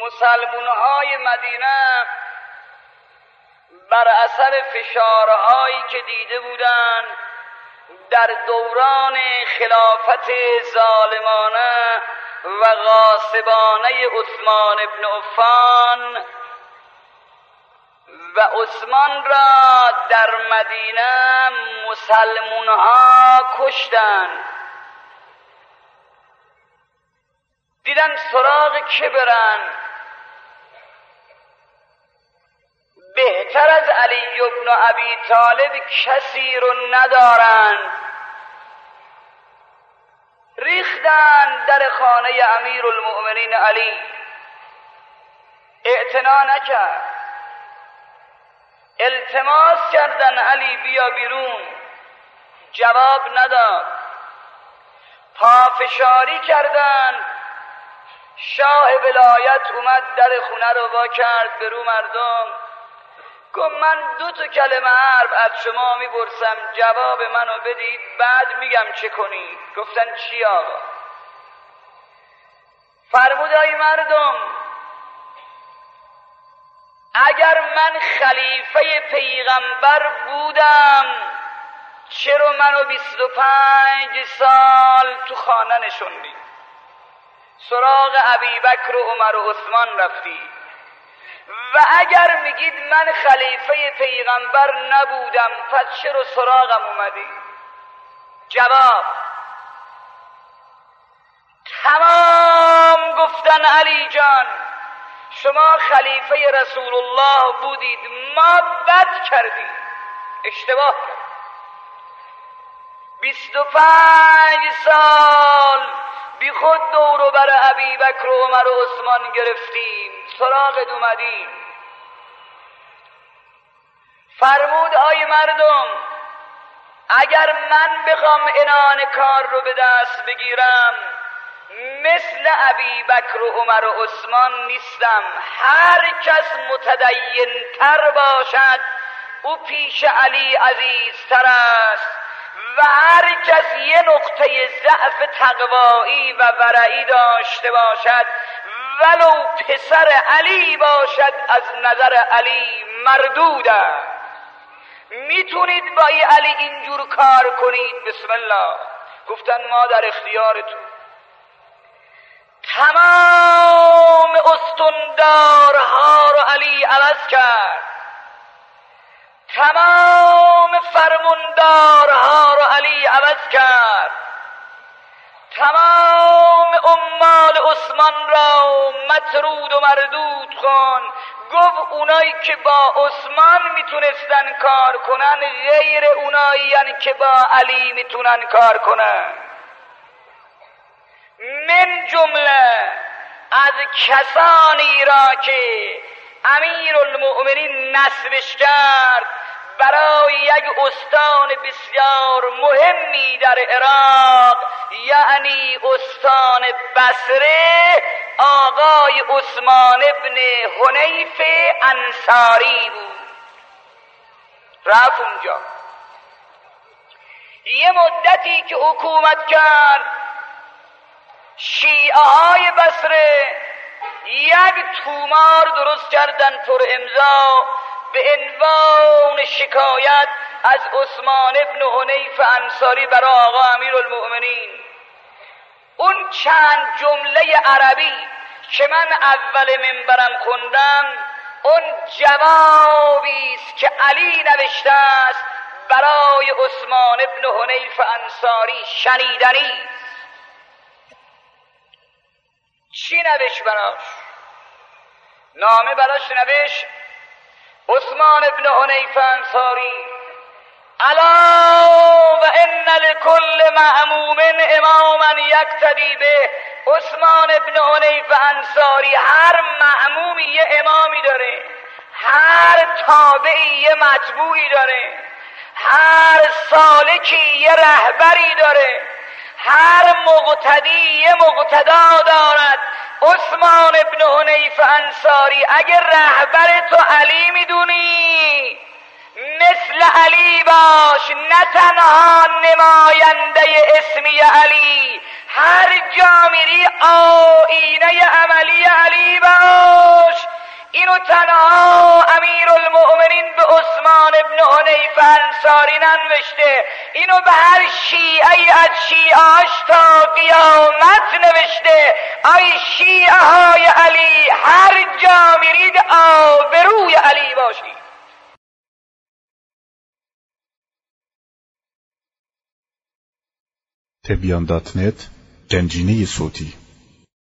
مسلمان‌های مدینه بر اثر فشارهایی که دیده بودند در دوران خلافت ظالمانه و غاصبانه عثمان ابن عفان و عثمان را در مدینه مسلمان‌ها کشتند، دیدن سراغ که برن، بهتر از علی ابن ابی طالب کسی رو ندارند. ریختن در خانه امیرالمؤمنین علی، اعتنا نکرد. التماس کردن علی بیا بیرون، جواب نداد. پافشاری کردن، شاه ولایت اومد در خونه رو وا کرد به رو مردم، گفت من 2 کلمه حرف از شما میپرسم، جواب منو بدید بعد میگم چه کنید. گفتن چی آقا؟ فرمود ای مردم، اگر من خلیفه پیغمبر بودم چرا منو 25 سال تو خانه نشوندی؟ سراغ ابی بکر و عمر و عثمان رفتی. و اگر میگید من خلیفه پیغمبر نبودم پس چرا سراغم اومدی؟ جواب. تمام گفتن علی جان شما خلیفه رسول الله بودید، ما بد کردیم، اشتباه کردیم. 25 سال بی خود دورو بر ابی بکر و عمر و عثمان گرفتیم، سراغت اومدیم. فرمود آی مردم، اگر من بخوام عنان کار رو به دست بگیرم مثل ابی بکر و عمر و عثمان نیستم. هر کس متدین تر باشد او پیش علی عزیزتر است و هر کس یه نقطه ضعف تقوایی و ورعی داشته باشد ولو پسر علی باشد از نظر علی مردود است. میتونید با علی اینجور کار کنید؟ بسم الله. گفتن ما در اختیارتون. تمام استندارها رو علی عوض کرد، تمام فرماندارها رو علی عوض کرد، تمام عمال عثمان را مطرود و مردود کن. گفت اونایی که با عثمان میتونستن کار کنن غیر اونایی که با علی میتونن کار کنن. من جمله از کسانی را که امیرالمؤمنین نصبش کرد برای یک استان بسیار مهمی در عراق، یعنی استان بصره، آقای عثمان ابن حنیف انصاری بود. رفت اونجا یه مدتی که حکومت کرد، شیعه های بصره یک تومار درست کردن پر امضا به عنوان شکایت از عثمان ابن حنیف انصاری برای آقا امیرالمؤمنین. اون چند جمله عربی که من اول منبرم خوندم اون جوابی است که علی نوشته است برای عثمان ابن حنیف انصاری، شنیدنی. چی نوشت براش؟ نامه براش نوشت عثمان ابن حنیف انصاری: الا و ان لكل معموم اماما یقتدی به. عثمان ابن حنیف انصاری هر معمومی یه امامی داره، هر تابعی یه متبوعی داره، هر سالکی یه رهبری داره، هر مقتدی یه مقتدا دارد. عثمان ابن حنیف انصاری اگر رهبر تو علی میدونی مثل علی باش، نه تنها نماینده اسمی علی، هر جا میری آینه عملی علی باش. و تنها امیر المؤمنین به عثمان ابن حنیف انصاری ننوشته، اینو به هر شیعه از شیعهاش تا قیامت نوشته. ای شیعه های علی، هر جا میرید آبروی علی باشید. تبیان.net گنجینه صوتی